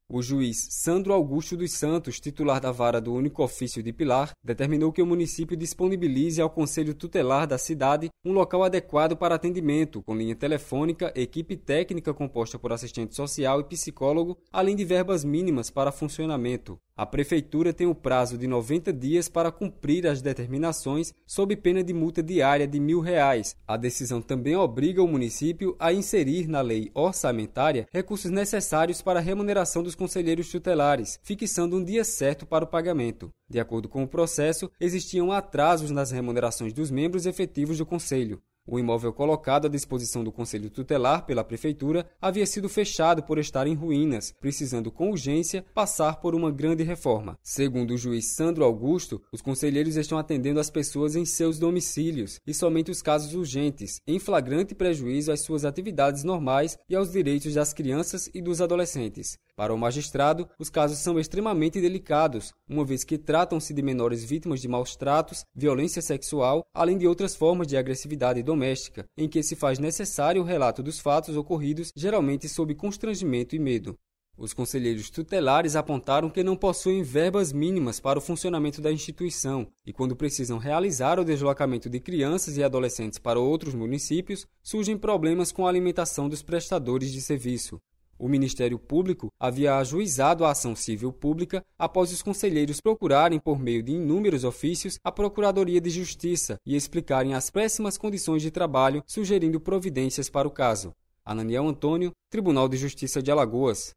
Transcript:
O juiz Sandro Augusto dos Santos, titular da vara do Único Ofício de Pilar, determinou que o município disponibilize ao Conselho Tutelar da cidade um local adequado para atendimento, com linha telefônica, equipe técnica composta por assistente social e psicólogo, além de verbas mínimas para funcionamento. A Prefeitura tem o prazo de 90 dias para cumprir as determinações, sob pena de multa diária de R$1.000. A decisão também obriga o município a inserir na lei orçamentária recursos necessários para a remuneração dos conselheiros tutelares, fixando um dia certo para o pagamento. De acordo com o processo, existiam atrasos nas remunerações dos membros efetivos do Conselho. O imóvel colocado à disposição do Conselho Tutelar pela Prefeitura havia sido fechado por estar em ruínas, precisando com urgência passar por uma grande reforma. Segundo o juiz Sandro Augusto, os conselheiros estão atendendo as pessoas em seus domicílios e somente os casos urgentes, em flagrante prejuízo às suas atividades normais e aos direitos das crianças e dos adolescentes. Para o magistrado, os casos são extremamente delicados, uma vez que tratam-se de menores vítimas de maus tratos, violência sexual, além de outras formas de agressividade doméstica, em que se faz necessário o relato dos fatos ocorridos, geralmente sob constrangimento e medo. Os conselheiros tutelares apontaram que não possuem verbas mínimas para o funcionamento da instituição e, quando precisam realizar o deslocamento de crianças e adolescentes para outros municípios, surgem problemas com a alimentação dos prestadores de serviço. O Ministério Público havia ajuizado a ação civil pública após os conselheiros procurarem, por meio de inúmeros ofícios, a Procuradoria de Justiça e explicarem as péssimas condições de trabalho, sugerindo providências para o caso. Ananiel Antônio, Tribunal de Justiça de Alagoas.